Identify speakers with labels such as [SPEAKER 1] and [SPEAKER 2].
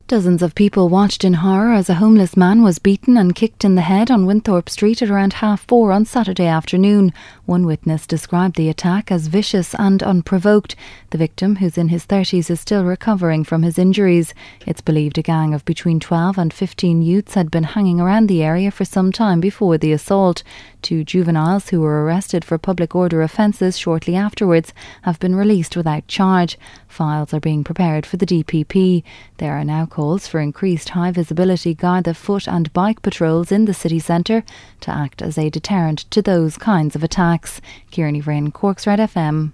[SPEAKER 1] Dozens of people watched in horror as a homeless man was beaten and kicked in the head on Winthorpe Street at around 4:30 on Saturday afternoon. One witness described the attack as vicious and unprovoked. The victim, who's in his 30s, is still recovering from his injuries. It's believed a gang of between 12 and 15 youths had been hanging around the area for some time before the assault. 2 juveniles who were arrested for public order offences shortly afterwards have been released without charge. Files are being prepared for the DPP. There are now calls for increased high-visibility Garda foot and bike patrols in the city centre to act as a deterrent to those kinds of attacks. Kieran Vryn, Cork's Red FM.